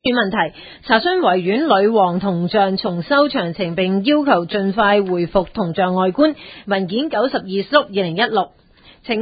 問題，查詢維園女王銅像重修詳情，並要求盡快回復銅像外觀。文件92/2016，請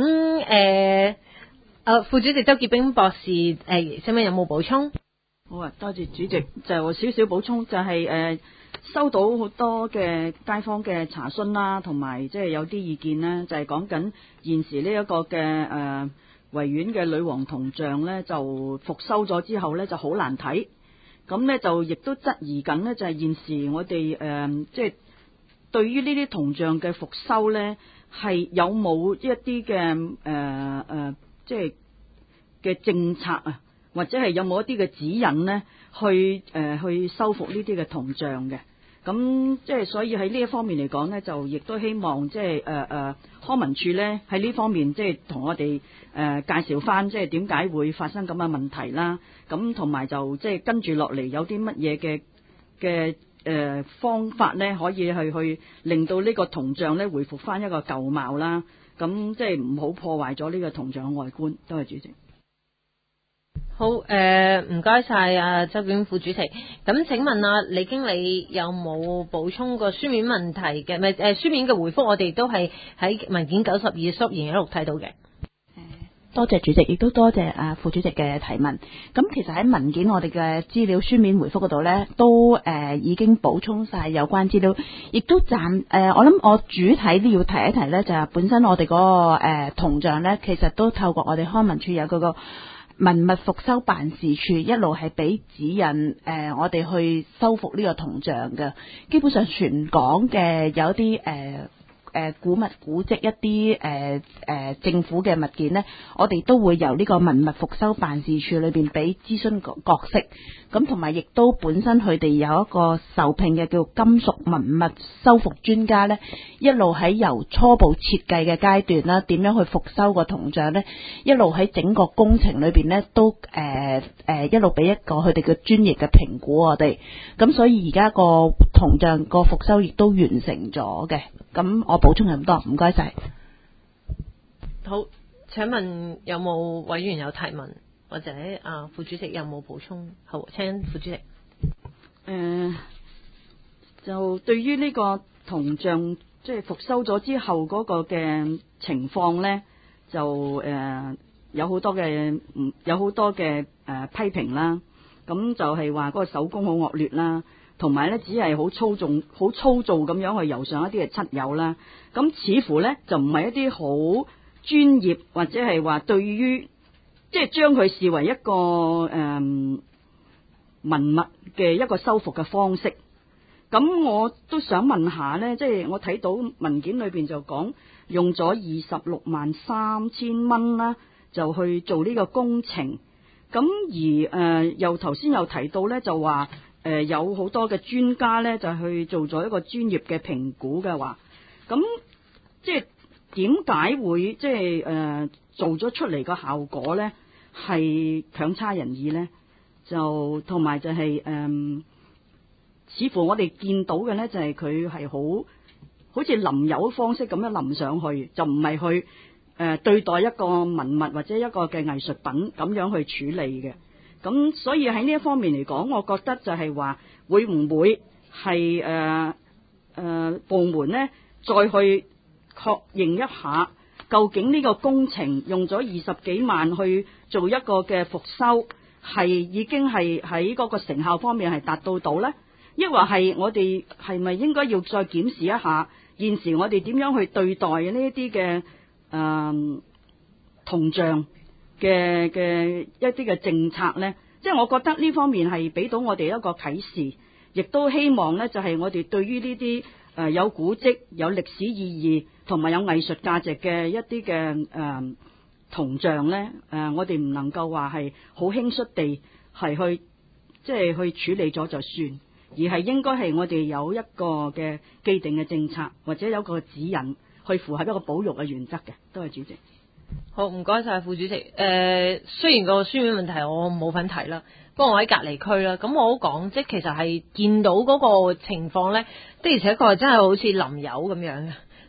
副主席周潔冰博士請問有冇補充？ 好啊，多謝主席。就少少補充，就係收到好多嘅街坊嘅查詢啦，同埋即係有啲意見呢，就係講緊現時呢一個嘅維園嘅女王銅像呢，就復修咗之後呢就好難睇。咁呢，就亦都質疑緊呢，就係現時我哋即係對於呢啲銅像嘅復修呢，係有冇一啲嘅即係嘅政策啊，或者係有冇一啲嘅指引呢，去修復呢啲嘅銅像嘅。咁即係所以喺呢一方面嚟講呢，就亦都希望即係康文署呢喺呢方面即係同我哋介紹翻，即係點解會發生咁嘅問題啦。咁同埋就即係跟住落嚟有啲乜嘢嘅方法呢，可以去令到呢個銅像呢回復翻一個舊貌啦。咁即係唔好破壞咗呢個銅像嘅外觀。多謝主席。 好，唔該晒周炳副主席。咁請問李經理有冇補充個書面問題嘅？書面嘅回覆我哋都係喺文件92/2016睇到嘅。 多謝主席，亦都多謝副主席嘅提問。咁其實喺文件我哋嘅資料書面回覆嗰度呢，都已經補充晒有關資料，亦都我諗我主體都要提一提呢，就係本身我哋嗰個銅像呢，其實都透過我哋康文署有嗰個文物復修辦事處一路係俾指引我哋去修復呢個銅像嘅。基本上全港嘅有啲古物古蹟一啲政府嘅物件呢，我哋都會由呢個文物復修辦事處裏邊俾諮詢角色。咁同埋亦都本身佢哋有一個受聘嘅叫金屬文物修復專家呢，一路喺由初步設計嘅階段啦，點樣去復修個銅像呢，一路喺整個工程裏邊呢，都一路俾一個佢哋嘅專業嘅評估我哋。咁所以而家個銅像個復修亦都完成咗嘅。咁我補充咁多，唔該晒。 好，請問有冇委員有提問，或者副主席有冇補充？好，請副主席。 就對於呢個銅像即係復修咗之後嗰個嘅情況呢，就有好多嘅批評啦。咁就係話嗰個手工好惡劣啦。同埋咧，只係好粗糙咁樣去油上一啲嘅漆油啦。咁似乎咧就唔係一啲好專業，或者係話對於即係將佢視為一個文物嘅一個修復嘅方式。咁我都想問下咧，即係我睇到文件裏邊就講用咗263000蚊啦，就去做呢個工程。咁而又頭先又提到咧，就話有好多嘅專家咧，就去做咗一個專業嘅評估嘅話，咁即係點解會即係做咗出嚟個效果咧係強差人意咧？就同埋就係似乎我哋見到嘅咧，就係佢係好似淋油方式咁樣淋上去，就唔係去對待一個文物或者一個嘅藝術品咁樣去處理嘅。咁所以喺呢一方面嚟講，我覺得就係話會唔會係部門呢再去確認一下，究竟呢個工程用咗20幾萬去做一個嘅復修，係已經係喺嗰個成效方面係達到呢？抑或係我哋係咪應該要再檢視一下現時我哋點樣去對待呢一啲嘅銅像嘅一啲嘅政策呢？即係我覺得呢方面係俾到我哋一個啟示，亦都希望呢就係我哋對於呢啲有古蹟、有歷史意義同埋有藝術價值嘅一啲嘅銅像呢，我哋唔能夠話係好輕率地係去即係去處理咗就算，而係應該係我哋有一個嘅既定嘅政策，或者有一個指引去符合一個保育嘅原則嘅。多謝主席。 好，唔該晒副主席。雖然個書面問題我冇份提啦，不過我喺隔離區啦，咁我都講，即係其實係見到嗰個情況咧，的而且確係真係好似淋油咁樣嘅，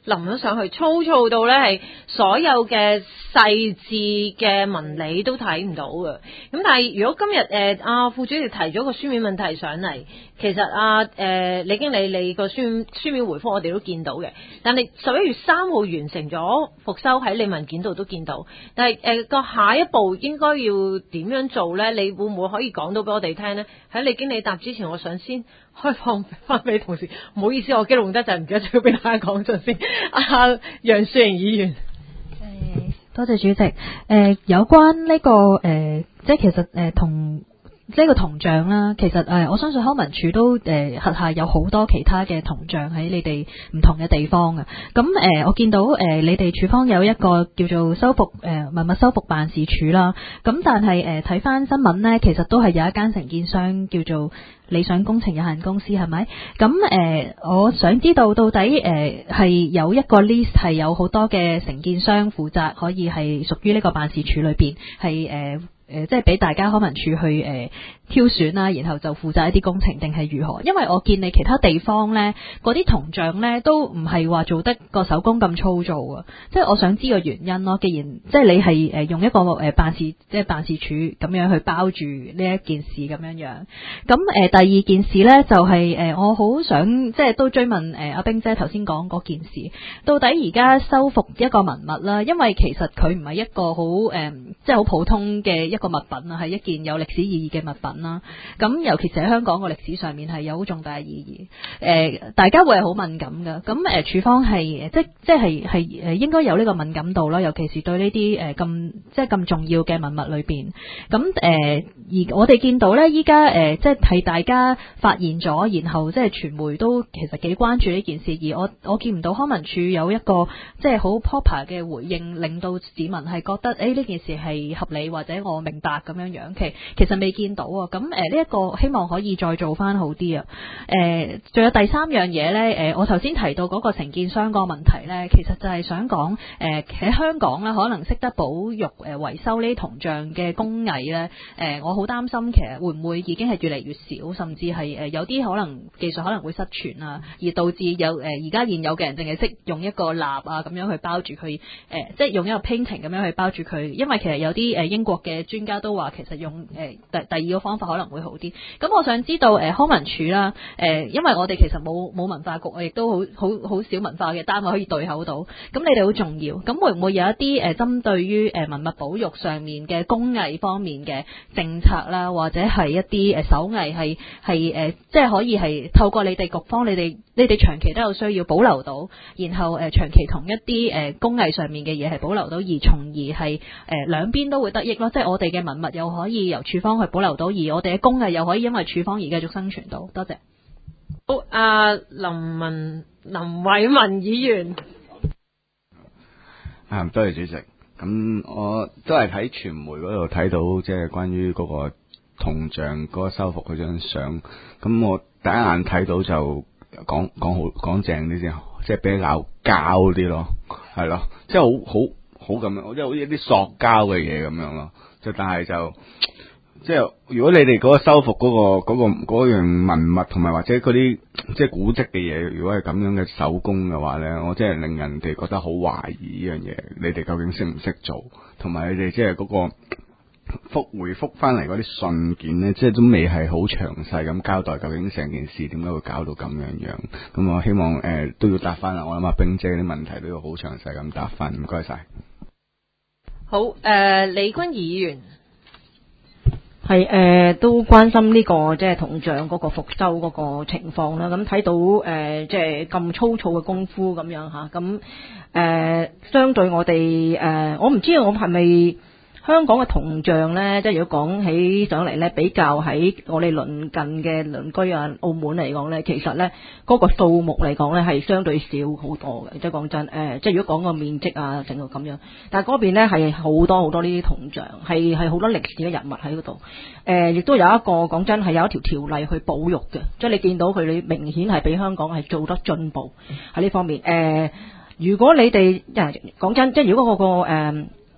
淋咗上去，粗糙到咧係所有嘅細緻嘅紋理都睇唔到嘅。咁但係如果今日阿副主席提咗個書面問題上嚟，其實李經理你個書面回覆我哋都見到嘅，但係11月3號完成咗復修喺你文件度都見到，但係個下一步應該要點樣做咧？你會唔會可以講到俾我哋聽咧？喺李經理答之前，我想先開放翻俾同事。唔好意思，我激動得滯，唔記得咗要俾大家講咗先。楊雪盈議員， 多謝主席。有關呢個即係其實同呢個銅像啦，其實我相信康文署都轄下有好多其他嘅銅像喺你哋唔同嘅地方嘅。咁我見到你哋署方有一個叫做文物修復辦事處啦。咁但係睇翻新聞呢，其實都係有一間承建商叫做理想工程有限公司，係咪？咁我想知道到底係有一個 list 係有好多嘅承建商負責，可以係屬於呢個辦事處裏邊係即係俾大家康文署去挑選啦，然後就負責一啲工程定係如何？因為我見你其他地方呢，嗰啲銅像呢都唔係話做得個手工咁粗糙啊，即係我想知個原因咯。既然即係你係用一個辦事處咁樣去包住呢一件事咁樣樣，咁第二件事呢，就係我好想即係都追問阿冰姐頭先講嗰件事，到底而家修復一個文物啦，因為其實佢唔係一個好即係好普通嘅一個物品啊，係一件有歷史意義嘅物品啦。咁尤其是喺香港個歷史上面係有好重大嘅意義。大家會係好敏感㗎。咁署方係即係應該有呢個敏感度啦，尤其是對呢啲咁重要嘅文物裏邊。咁而我哋見到咧，依家即係大家發現咗，然後即係傳媒都其實幾關注呢件事。而我見唔到康文署有一個即係好 proper 嘅回應，令到市民係覺得呢件事係合理或者我明白咁樣樣。其實未見到啊。咁呢一個希望可以再做翻好啲啊。仲有第三樣嘢咧，我頭先提到嗰個承建商個問題咧，其實就係想講喺香港咧，可能識得保育維修呢啲銅像嘅工藝咧，我好擔心其實會唔會已經係越嚟越少，甚至係有啲可能技術可能會失傳啊，而導致而家現有嘅人淨係識用一個蠟啊咁樣去包住佢，即係用一個 painting 咁樣去包住佢，因為其實有啲英國嘅專家都話其實用第二個方法可能會好啲。咁我想知道康文署啦，因為我哋其實冇文化局，亦都好少文化嘅單位可以對口到。咁你哋好重要。咁會唔會有一啲針對於文物保育上面嘅工藝方面嘅政策啦，或者係一啲手藝係即係可以係透過你哋局方，你哋長期都有需要保留到，然後長期同一啲工藝上面嘅嘢係保留到，而從而係兩邊都會得益咯。即係我哋嘅文物又可以由署方去保留到，而我哋嘅工藝又可以因為署方而繼續生存到。多謝。 好，林偉文議員。 多謝主席。咁我都係睇傳媒嗰度睇到，即係關於嗰個銅像嗰個修復嗰張相。咁我第一眼睇到就講正啲先，即係比較膠啲咯，係咯，即係好咁樣，即係好似一啲塑膠嘅嘢咁樣咯。但係就即係如果你哋嗰個修復嗰樣文物同埋或者嗰啲即係古蹟嘅嘢，如果係咁樣嘅手工嘅話咧，我真係令人哋覺得好懷疑呢樣嘢，你哋究竟識唔識做？同埋你哋即係嗰個回覆翻嚟嗰啲信件咧，即係都未係好詳細咁交代究竟成件事點解會搞到咁樣。咁我希望都要答翻啦。我諗阿冰姐啲問題都要好詳細咁答翻。唔該晒。 好，李君儀議員。 係都關心呢個即係銅像嗰個復修嗰個情況啦。咁睇到即係咁粗糙嘅功夫咁樣吓，咁相對我哋我唔知道我係咪香港嘅銅像咧，即係如果講起上嚟咧，比較喺我哋鄰近嘅鄰居啊澳門嚟講咧，其實咧嗰個數目嚟講咧係相對少好多嘅。即係講真，即係如果講個面積啊，整個咁樣，但係嗰邊咧係好多呢啲銅像，係好多歷史嘅人物喺嗰度。亦都有一個講真係有一條條例去保育嘅，即係你見到佢你明顯係比香港係做得進步喺呢方面。如果你哋講真，即係如果嗰個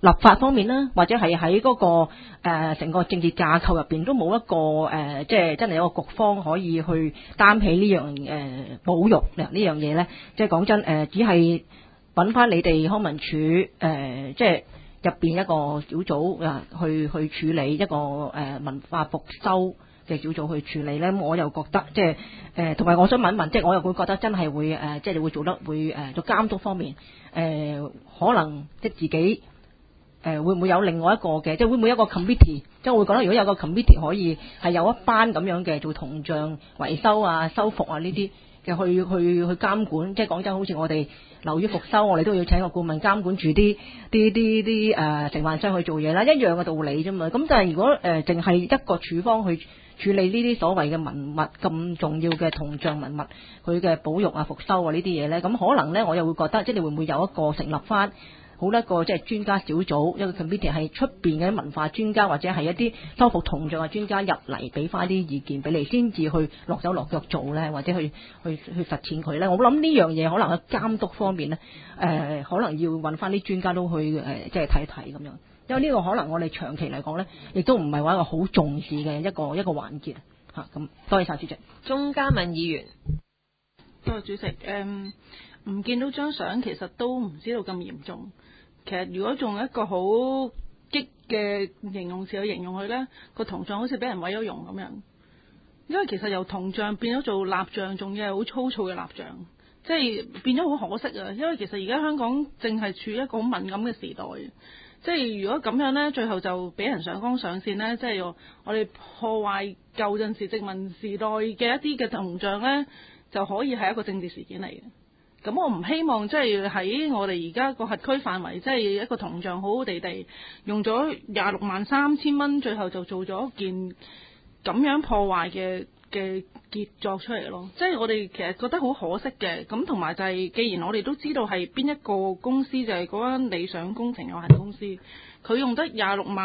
立法方面啦，或者係喺嗰個成個政治架構入邊都冇一個即係真係有個局方可以去擔起呢樣保育呢樣嘢咧。即係講真只係揾翻你哋康文署即係入邊一個小組去處理一個文化復修嘅小組去處理咧。我又覺得即係同埋我想問一問，即係我又會覺得真係會即係你會做得會做監督方面可能即係自己。會唔會有另外一個嘅，即係會唔會有一個 committee？ 即係我會覺得，如果有個 committee 可以係有一班咁樣嘅做銅像維修啊、修復啊呢啲嘅去監管。即係講真，好似我哋樓宇復修，我哋都要請個顧問監管住啲承辦商去做嘢啦，一樣嘅道理啫嘛。咁但係如果淨係一個處方去處理呢啲所謂嘅文物咁重要嘅銅像文物，佢嘅保育啊、復修啊呢啲嘢咧，咁可能咧我又會覺得，即係你會唔會有一個成立翻？好一個即係專家小組，一個 committee 係出邊嘅文化專家或者係一啲修復銅像嘅專家入嚟俾翻啲意見俾你，先至去落手落腳做咧，或者去實踐佢咧。我諗呢樣嘢可能喺監督方面咧，可能要揾翻啲專家都去即係睇睇咁樣，因為呢個可能我哋長期嚟講咧，亦都唔係話一個好重視嘅一個環節嚇。咁多謝晒主席。 鍾嘉敏議員， 多謝主席。唔見到張相，其實都唔知道咁嚴重。其實如果用一個好激嘅形容詞去形容佢呢，個銅像好似俾人毀咗容咁樣。因為其實由銅像變咗做蠟像，仲要係好粗糙嘅蠟像，即係變咗好可惜啊！因為其實而家香港正係處於一個好敏感嘅時代，即係如果咁樣呢，最後就俾人上綱上線呢，即係我哋破壞舊陣時殖民時代嘅一啲嘅銅像呢，就可以係一個政治事件嚟嘅。咁我唔希望即係喺我哋而家個轄區範圍，即係一個銅像好好地用咗263000蚊，最後就做咗一件咁樣破壞嘅傑作出嚟咯。即係我哋其實覺得好可惜嘅。咁同埋就係，既然我哋都知道係邊一個公司，就係嗰間理想工程有限公司，佢用得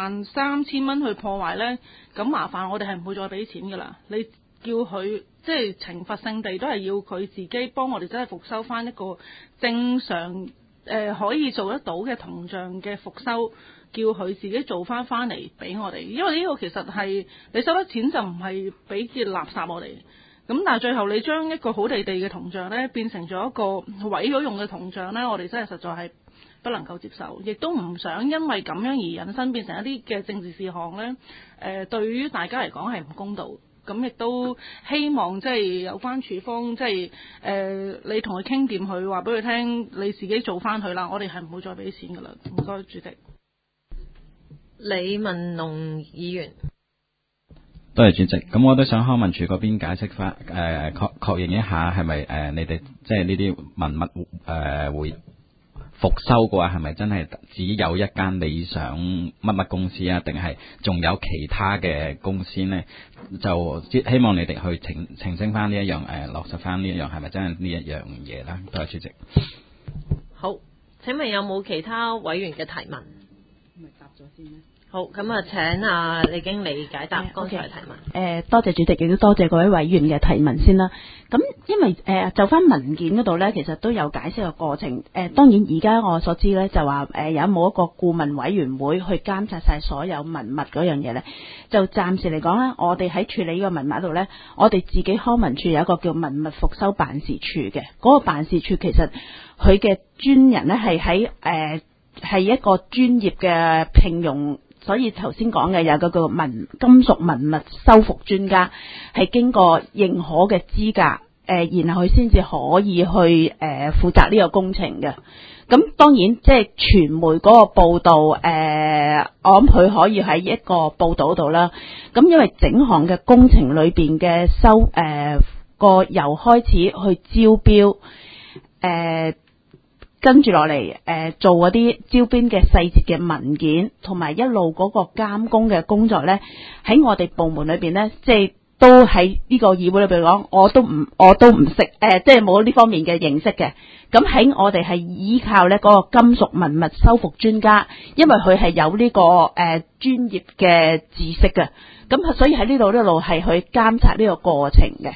263000蚊去破壞呢，咁麻煩我哋係唔會再俾錢噶啦。你叫佢即係懲罰性地，都係要佢自己幫我哋真係復修翻一個正常可以做得到嘅銅像嘅復修，叫佢自己做翻嚟俾我哋。因為呢個其實係你收得錢就唔係俾件垃圾我哋。咁但係最後你將一個好地嘅銅像呢，變成咗一個毀咗用嘅銅像呢，我哋真係實在係不能夠接受，亦都唔想因為咁樣而引申變成一啲嘅政治事項呢。對於大家嚟講係唔公道。咁亦都希望即係有關處方，即係你同佢傾掂佢，話俾佢聽，你自己做翻佢啦。我哋係唔會再俾錢噶啦。唔該，主席。 李文龍議員， 多謝主席。咁我都想康文署嗰邊解釋翻，確認一下係咪你哋即係呢啲文物會復修嘅話，係咪真係只有一間理想乜公司啊？定係仲有其他嘅公司呢？就希望你哋去澄清翻呢一樣落實翻呢一樣係咪真係呢一樣嘢啦？多謝主席。 好，請問有冇其他委員嘅提問？ 咪答咗先咧。 好，咁啊，請李經理解答剛才嘅提問。 多謝主席，亦都多謝各位委員嘅提問先啦。咁因為就翻文件嗰度咧，其實都有解釋個過程。當然而家我所知咧，就話有冇一個顧問委員會去監察晒所有文物嗰樣嘢咧？就暫時嚟講咧，我哋喺處理呢個文物度咧，我哋自己康文署有一個叫文物復修辦事處嘅。嗰個辦事處其實佢嘅專人咧係喺係一個專業嘅聘用。所以頭先講嘅有個叫金屬文物修復專家，係經過認可嘅資格，然後佢先至可以去負責呢個工程嘅。咁當然即係傳媒嗰個報導，我諗佢可以喺一個報導度啦。咁因為整項嘅工程裏邊嘅個由開始去招標，跟住落嚟，做嗰啲招標嘅細節嘅文件，同埋一路嗰個監工嘅工作咧，喺我哋部門裏邊咧，即係都喺呢個議會裏邊講，我都唔識，即係冇呢方面嘅認識嘅。咁喺我哋係依靠咧嗰個金屬文物修復專家，因為佢係有呢個專業嘅知識嘅，咁所以喺呢度一路係去監察呢個過程嘅。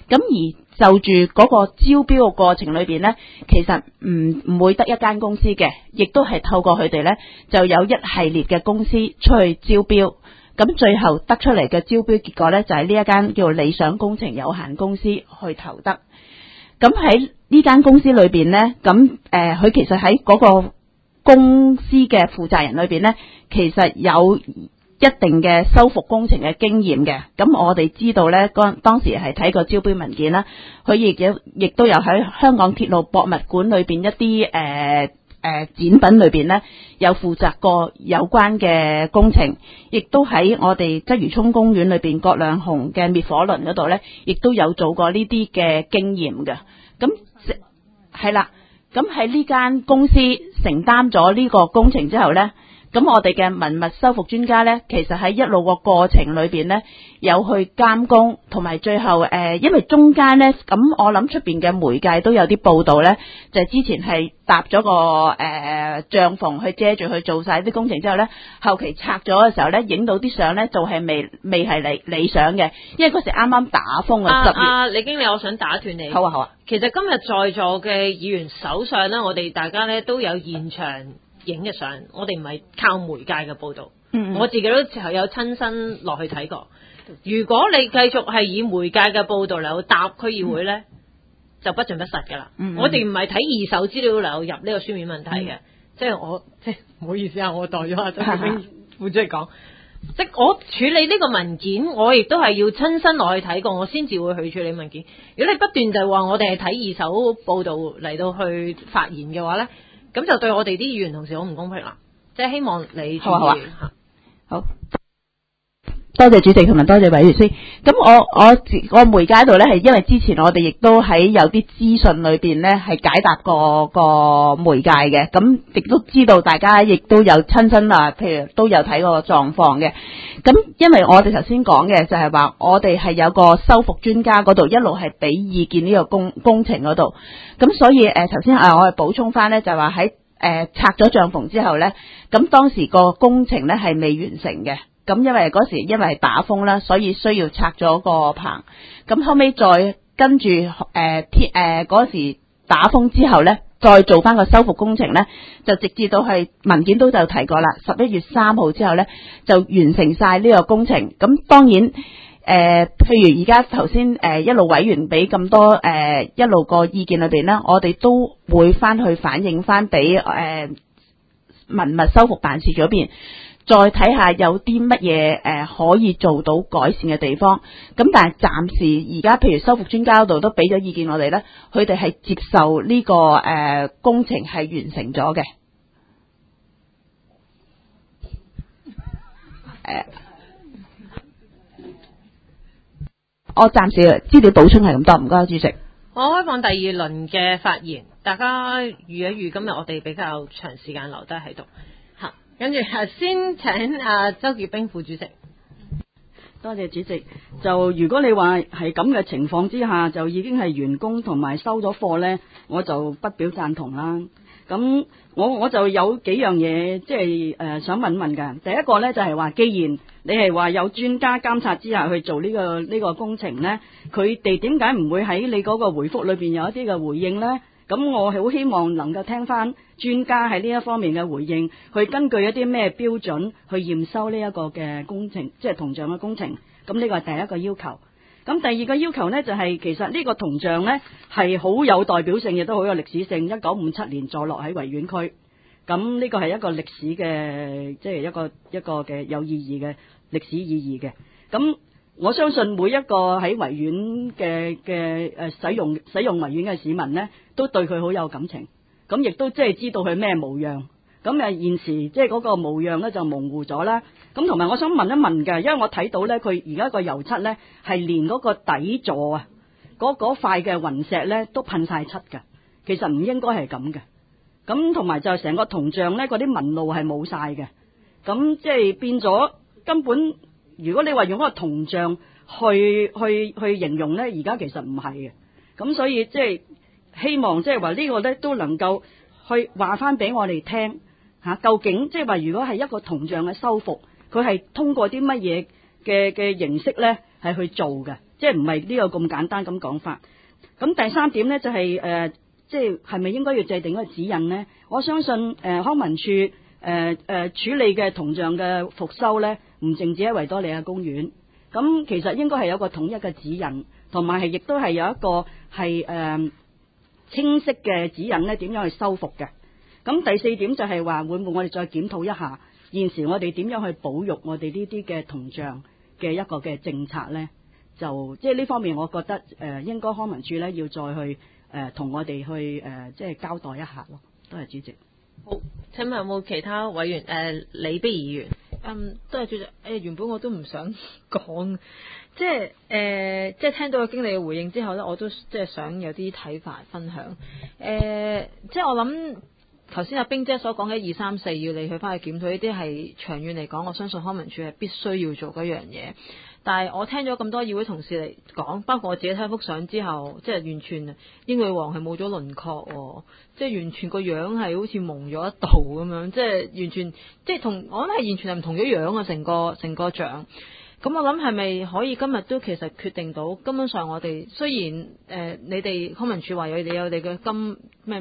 咁而就住嗰個招標嘅過程裏邊呢，其實唔會得一間公司嘅，亦都係透過佢哋呢，就有一系列嘅公司出去招標。咁最後得出嚟嘅招標結果呢，就係呢一間叫理想工程有限公司去投得。咁喺呢間公司裏邊呢，咁佢其實喺嗰個公司嘅負責人裏邊呢，其實有一定嘅修復工程嘅經驗嘅。咁我哋知道呢，當時係睇過招標文件啦，佢亦都有喺香港鐵路博物館裏邊一啲展品裏邊呢，有負責過有關嘅工程，亦都喺我哋鰂魚涌公園裏邊葛量洪嘅滅火輪嗰度呢，亦都有做過呢啲嘅經驗嘅。咁係啦，咁喺呢間公司承擔咗呢個工程之後呢，咁我哋嘅文物修復專家呢，其實喺一路個過程裏邊呢，有去監工，同埋最後因為中間呢，咁我諗出邊嘅媒介都有啲報道呢，就之前係搭咗個帳篷去遮住去做晒啲工程之後呢，後期拆咗嘅時候呢，影到啲相呢，就係未係理想嘅，因為嗰時啱啱打風啊，10月。 李經理，我想打斷你。 好啊好啊。 其實今日在座嘅議員手上呢，我哋大家呢都有現場影嘅相，我哋唔係靠媒介嘅報導，我自己都有親身落去睇過。如果你繼續係以媒介嘅報導嚟到答區議會呢，就不盡不實㗎啦。我哋唔係睇二手資料嚟入呢個書面問題嘅，即係唔好意思啊，我代咗阿周建兵副主席講，即係我處理呢個文件，我亦都係要親身落去睇過，我先至會去處理文件。如果你不斷就話我哋係睇二手報導嚟到去發言嘅話呢，咁就對我哋啲議員同事好唔公平啦，即係希望你注意。 好，多謝主席同埋多謝委員先。咁我媒介度呢，係因為之前我哋亦都喺有啲資訊裏邊呢，係解答過個媒介嘅，咁亦都知道大家亦都有親身啊，譬如都有睇過個狀況嘅。咁因為我哋頭先講嘅就係話，我哋係有個修復專家嗰度一路係俾意見呢個工程嗰度，咁所以頭先我係補充翻呢，就係話喺拆咗帳篷之後呢，咁當時個工程呢係未完成嘅。咁因為嗰時因為係打風啦，所以需要拆咗個棚。咁後尾再跟住嗰時打風之後呢，再做翻個修復工程呢，就直至到係文件都就提過啦。11月3號之後呢，就完成晒呢個工程。咁當然譬如而家頭先一路委員俾咁多一路個意見裏邊呢，我哋都會翻去反映翻俾文物修復辦事處嗰邊。再睇下有啲乜嘢可以做到改善嘅地方，咁但係暫時而家譬如修復專家嗰度都俾咗意見我哋呢，佢哋係接受呢個工程係完成咗嘅。我暫時資料補充係咁多，唔該主席。 我開放第二輪嘅發言，大家預一預今日我哋比較長時間留低喺度。跟住先請周建兵副主席。 多謝主席。就如果你話係咁嘅情況之下，就已經係完工同埋收咗貨呢，我就不表贊同啦。咁我就有幾樣嘢即係想問問㗎。第一個呢，就係話，既然你係話有專家監察之下去做呢個工程呢，佢哋點解唔會喺你嗰個回覆裏邊有一啲嘅回應呢？咁我係好希望能夠聽翻專家喺呢一方面嘅回應，去根據一啲咩標準去驗收呢一個嘅工程，即係銅像嘅工程。咁呢個係第一個要求。咁第二個要求呢，就係其實呢個銅像呢係好有代表性，亦都好有歷史性。1957年坐落喺維園區，咁呢個係一個歷史嘅，即係一個嘅有意義嘅歷史意義嘅。咁我相信每一個喺維園嘅使用維園嘅市民呢，都對佢好有感情。咁亦都即係知道佢咩模樣。咁現時即係嗰個模樣呢，就模糊咗啦。咁同埋我想問一問嘅，因為我睇到呢，佢而家個油漆呢係連嗰個底座啊，嗰塊嘅雲石呢都噴晒漆㗎。其實唔應該係咁嘅。咁同埋就成個銅像呢，嗰啲紋路係冇晒嘅。咁即係變咗根本。如果你話用一個銅像去形容呢，而家其實唔係嘅。咁所以即係希望即係話呢個呢都能夠去話翻俾我哋聽吓，究竟即係話如果係一個銅像嘅修復，佢係通過啲乜嘢嘅形式呢係去做嘅，即係唔係呢個咁簡單咁講法。咁第三點咧就係即係係咪應該要制定一個指引呢？我相信康文署處理嘅銅像嘅復修咧，唔淨止喺維多利亞公園，咁其實應該係有個統一嘅指引，同埋係亦都係有一個係清晰嘅指引咧，點樣去修復嘅。咁第四點就係話會唔會我哋再檢討一下現時我哋點樣去保育我哋呢啲嘅銅像嘅一個嘅政策咧？就即係呢方面，我覺得應該康文署咧要再去同我哋去即係交代一下咯。多謝主席。 好，請問有冇其他委員？李碧議員。 都係主席。原本我都唔想講，即係聽到個經理嘅回應之後咧，我都即係想有啲睇法分享。即係我諗頭先阿冰姐所講嘅2、3、4要你去翻去檢討，呢啲係長遠嚟講，我相信康文署係必須要做嗰樣嘢。但係我聽咗咁多議會同事嚟講，包括我自己睇幅相之後，即係完全英女王係冇咗輪廓，即係完全個樣係好似蒙咗一道咁樣，即係完全即係同我諗係完全係唔同咗樣啊！成個像。咁我諗係咪可以今日都其實決定到，根本上我哋雖然你哋康文署話有你嘅金咩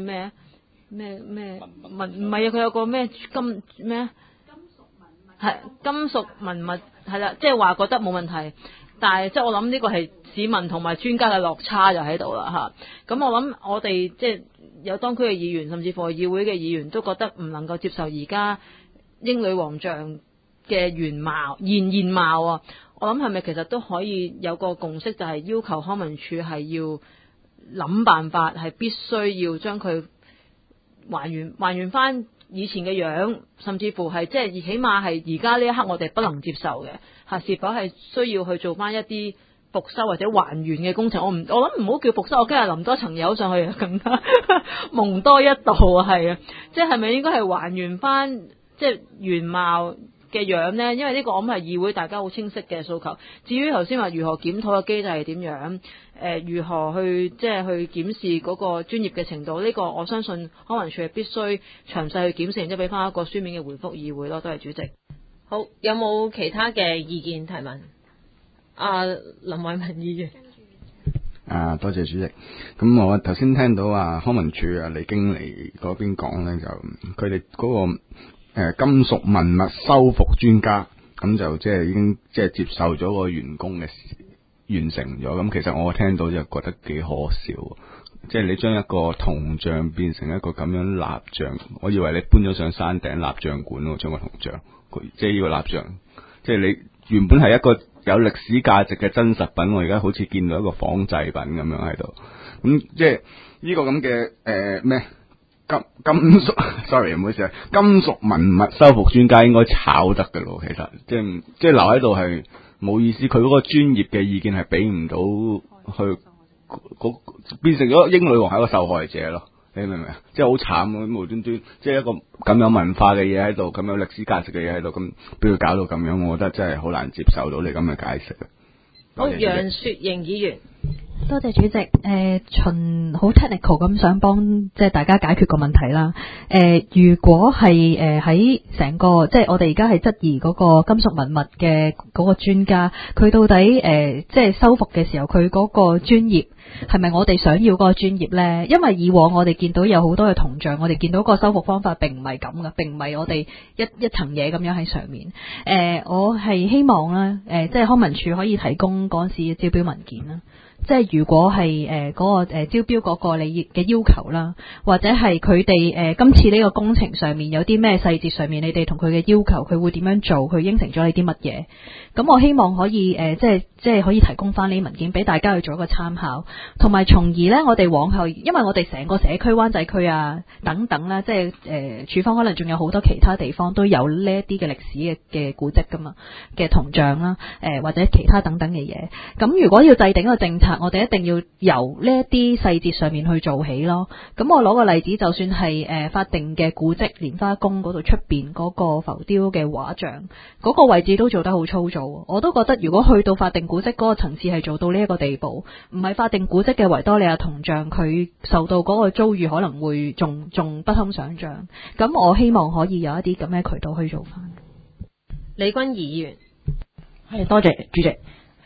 文唔係啊，佢有個咩金咩係金屬文物係啦，即係話覺得冇問題，但係即係我諗呢個係市民同埋專家嘅落差就喺度啦嚇。咁我諗我哋即係有當區嘅議員，甚至乎議會嘅議員都覺得唔能夠接受而家英女王像嘅原貌啊。我諗係咪其實都可以有個共識，就係要求康文署係要諗辦法，係必須要將佢還原翻以前嘅樣，甚至乎係即係起碼係而家呢一刻我哋不能接受嘅嚇，是否係需要去做翻一啲復修或者還原嘅工程？我諗唔好叫復修，我今日淋多層油上去更加蒙多一道啊，係啊，即係咪應該係還原翻即係原貌嘅樣呢？因為呢個我諗係議會大家好清晰嘅訴求。至於頭先話如何檢討嘅機制係點樣，如何去即係去檢視嗰個專業嘅程度，呢個我相信康文署係必須詳細去檢視，然之後俾翻一個書面嘅回覆議會咯。多謝主席。 好，有冇其他嘅意見提問？林偉文議員。 多謝主席。咁我頭先聽到康文署李經理嗰邊講咧，就佢哋嗰個金屬文物修復專家，咁就即係已經即係接受咗個員工嘅完成咗。咁其實我聽到就覺得幾可笑，即係你將一個銅像變成一個咁樣蠟像，我以為你搬咗上山頂蠟像館咯，將個銅像，即係呢個蠟像，即係你原本係一個有歷史價值嘅真實品，我而家好似見到一個仿製品咁樣喺度。咁即係呢個咁嘅咩？金屬 ，sorry 唔好意思，金屬文物修復專家應該炒得嘅咯，其實即係留喺度係冇意思，佢嗰個專業嘅意見係俾唔到去，變成咗英女王係一個受害者咯，你明唔明啊？即係好慘，無端端即係一個咁有文化嘅嘢喺度，咁有歷史價值嘅嘢喺度，咁俾佢搞到咁樣，我覺得真係好難接受到你咁嘅解釋。 好，楊雪盈議員。 多謝主席。循好 technical 咁想幫即係大家解決個問題啦。如果係喺成個即係我哋而家係質疑嗰個金屬文物嘅嗰個專家，佢到底即係修復嘅時候，佢嗰個專業係咪我哋想要嗰個專業呢？因為以往我哋見到有好多嘅銅像，我哋見到個修復方法並唔係咁噶，並唔係我哋一層嘢咁樣喺上面。我係希望啦，即係康文署可以提供嗰陣時嘅招標文件啦。即係如果係嗰個招標嗰個你嘅要求啦，或者係佢哋今次呢個工程上面有啲咩細節上面，你哋同佢嘅要求，佢會點樣做？佢應承咗你啲乜嘢？咁我希望可以即係可以提供翻呢啲文件俾大家去做一個參考，同埋從而呢，我哋往後，因為我哋成個社區灣仔區啊等等啦，即係署方可能仲有好多其他地方都有呢一啲嘅歷史嘅古蹟噶嘛，嘅銅像啦，或者其他等等嘅嘢。咁如果要制定一個政策，我哋一定要由呢一啲細節上面去做起咯。咁我攞個例子，就算係法定嘅古蹟蓮花宮嗰度出邊嗰個浮雕嘅畫像，嗰個位置都做得好粗糙。我都覺得如果去到法定古蹟嗰個層次係做到呢一個地步，唔係法定古蹟嘅維多利亞銅像，佢受到嗰個遭遇可能會仲不堪想象。咁我希望可以有一啲咁嘅渠道去做翻。 李君儀議員。 係，多謝主席。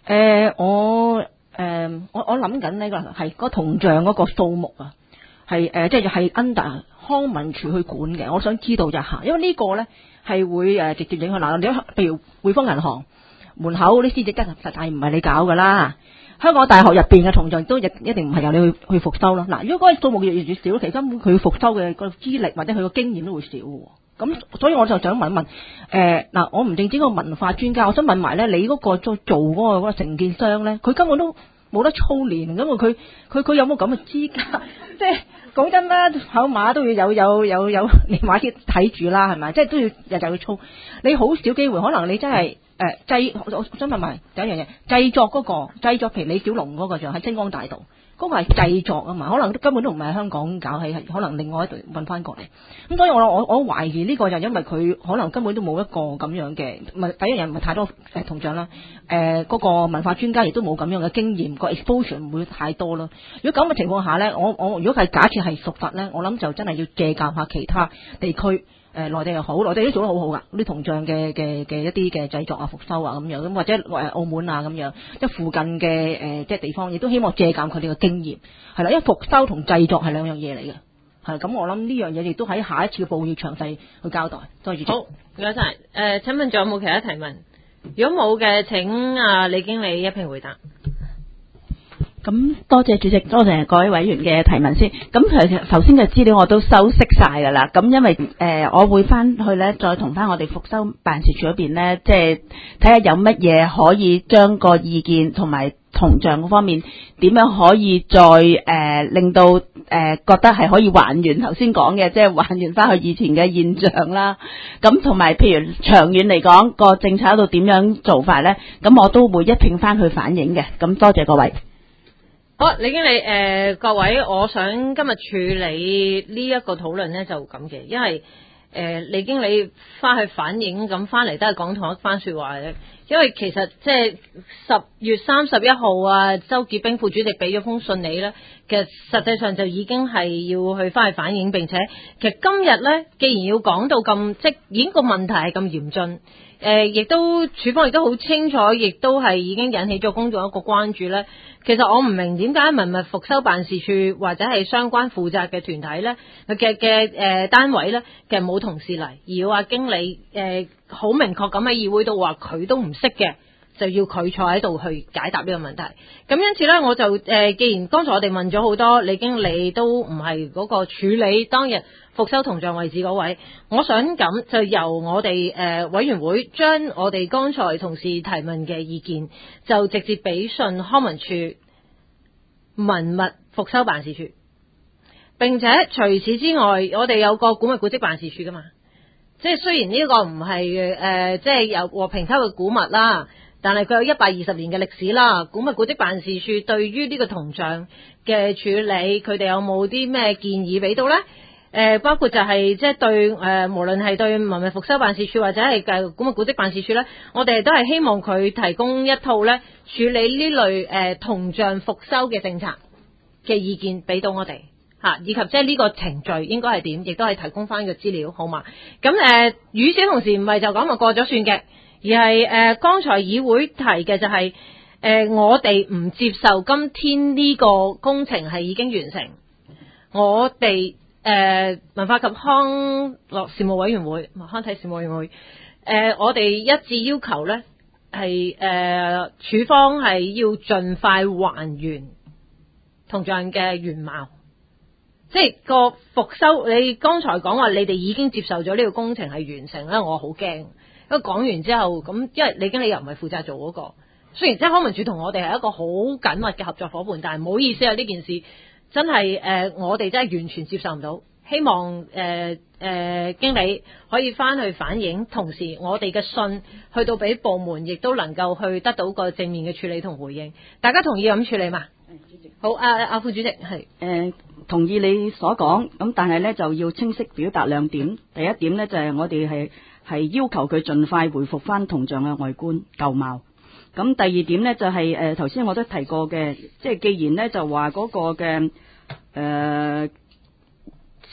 我諗緊呢個係個銅像嗰個數目啊，係即係 under 康文署去管嘅。我想知道一下，因為呢個咧係會直接影響嗱，你譬如匯豐銀行門口啲獅子跟實係唔係你搞噶啦。香港大學入邊嘅銅像都一定唔係由你去復修啦。嗱，如果嗰個數目越嚟越少，其實根本佢復修嘅個資歷或者佢個經驗都會少喎。咁所以我就想問一問，嗱，我唔淨止個文化專家，我想問埋咧，你嗰個做嗰個承建商咧，佢根本都冇得操練，咁佢有冇咁嘅資格？即係講真啦，跑馬都要有練馬師睇住啦，係咪？即係都要日日去操。你好少機會，可能你真係我想問埋第一樣嘢，製作，譬如李小龍嗰個像喺星光大道。嗰個係製作啊嘛，可能根本都唔係香港搞，係可能另外一度運翻過嚟。咁所以我懷疑呢個就因為佢可能根本都冇一個咁樣嘅，第一樣唔係太多銅像啦。嗰個文化專家亦都冇咁樣嘅經驗，個 exposure 唔會太多咯。如果咁嘅情況下咧，我如果係假設係屬實咧，我諗就真係要借鑑下其他地區。內地又好，內地都做得好好噶，啲銅像嘅一啲嘅製作啊、復修啊咁樣，咁或者澳門啊咁樣，即係附近嘅即係地方，亦都希望借鑑佢哋嘅經驗，係啦，因為復修同製作係兩樣嘢嚟嘅，係咁我諗呢樣嘢亦都喺下一次嘅報要詳細去交代。多謝主席。 好，唔該晒。請問仲有冇其他提問？如果冇嘅，請李經理一併回答。 咁多謝主席，多謝各位委員嘅提問先。咁其實頭先嘅資料我都收悉晒㗎啦。咁因為我會翻去咧，再同翻我哋復修辦事處嗰邊咧，即係睇下有乜嘢可以將個意見同埋銅像嗰方面點樣可以再令到覺得係可以還原頭先講嘅，即係還原翻去以前嘅現象啦。咁同埋譬如長遠嚟講個政策喺度點樣做法咧，咁我都會一併翻去反映嘅。咁多謝各位。 好，李經理，各位，我想今日處理呢一個討論呢，就咁嘅，因為李經理翻去反映咁翻嚟都係講同一番說話嘅，因為其實即係10月31號啊，周潔冰副主席俾咗封信你呢，其實實際上就已經係要去翻去反映，並且其實今日呢，既然要講到咁，即已經個問題係咁嚴峻。亦都處方亦都好清楚，亦都係已經引起咗公眾一個關注咧。其實我唔明點解文物復修辦事處或者係相關負責嘅團體咧嘅單位咧，其實冇同事嚟，而要話經理好明確咁喺議會度話佢都唔識嘅，就要佢坐喺度去解答呢個問題。咁因此咧，我就既然剛才我哋問咗好多，李經理都唔係嗰個處理當日復修銅像位置嗰位，我想咁就由我哋委員會將我哋剛才同事提問嘅意見，就直接俾信康文署文物復修辦事處。並且除此之外，我哋有個古物古蹟辦事處噶嘛，即係雖然呢個唔係即係有和平級嘅古物啦，但係佢有120年嘅歷史啦。古物古蹟辦事處對於呢個銅像嘅處理，佢哋有冇啲咩建議俾到呢？包括就係即係對無論係對文物復修辦事處或者係古物古蹟辦事處咧，我哋都係希望佢提供一套咧處理呢類銅像復修嘅政策嘅意見俾到我哋吓，以及即係呢個程序應該係點，亦都係提供翻個資料，好嘛？咁與此同時唔係就咁就過咗算嘅，而係剛才議會提嘅就係我哋唔接受今天呢個工程係已經完成，我哋文化及康樂事務委員會、康體事務委員會，我哋一致要求咧，係處方係要盡快還原銅像嘅原貌，即係個復修。你剛才講話你哋已經接受咗呢個工程係完成咧，我好驚。因為講完之後，咁因為李經理又唔係負責做嗰個，雖然即係康文署同我哋係一個好緊密嘅合作伙伴，但係唔好意思啊，呢件事。真係我哋真係完全接受唔到，希望經理可以翻去反映，同時我哋嘅信去到俾部門，亦都能夠去得到個正面嘅處理同回應。大家同意咁處理嘛？好，阿副主席係同意你所講，咁但係咧就要清晰表達兩點。第一點咧就係我哋係要求佢盡快回復翻銅像嘅外觀舊貌。咁第二點咧就係頭先我都提過嘅，即係既然咧就話嗰個嘅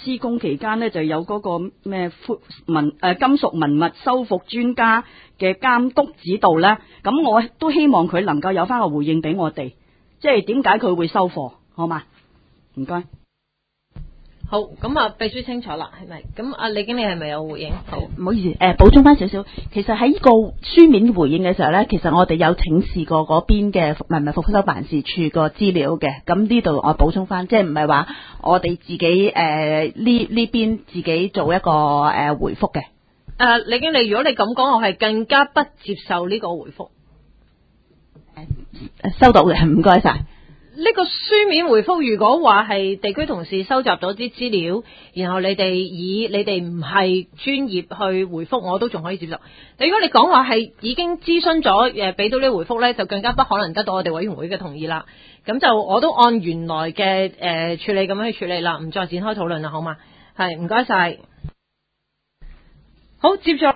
施工期間呢，就有嗰個咩金屬文物修復專家嘅監督指導呢。咁我都希望佢能夠有翻個回應俾我哋，即係點解佢會收貨，好嘛？唔該。 好，咁啊，秘書清楚啦，係咪？咁啊，李經理係咪有回應？好， 唔好意思，補充翻少少。其實喺呢個書面回應嘅時候咧，其實我哋有請示過嗰邊嘅文物復修辦事處個資料嘅。咁呢度我補充翻，即係唔係話我哋自己呢邊自己做一個回覆嘅。 李經理，如果你咁講，我係更加不接受呢個回覆。 收到嘅，唔該晒。 呢個書面回覆，如果話係地區同事收集咗啲資料，然後你哋唔係專業去回覆，我都仲可以接受。如果你講話係已經諮詢咗，俾到呢個回覆呢，就更加不可能得到我哋委員會嘅同意啦。咁就我都按原來嘅處理咁樣去處理啦，唔再展開討論啦，好嘛？係，唔該晒。好，接住。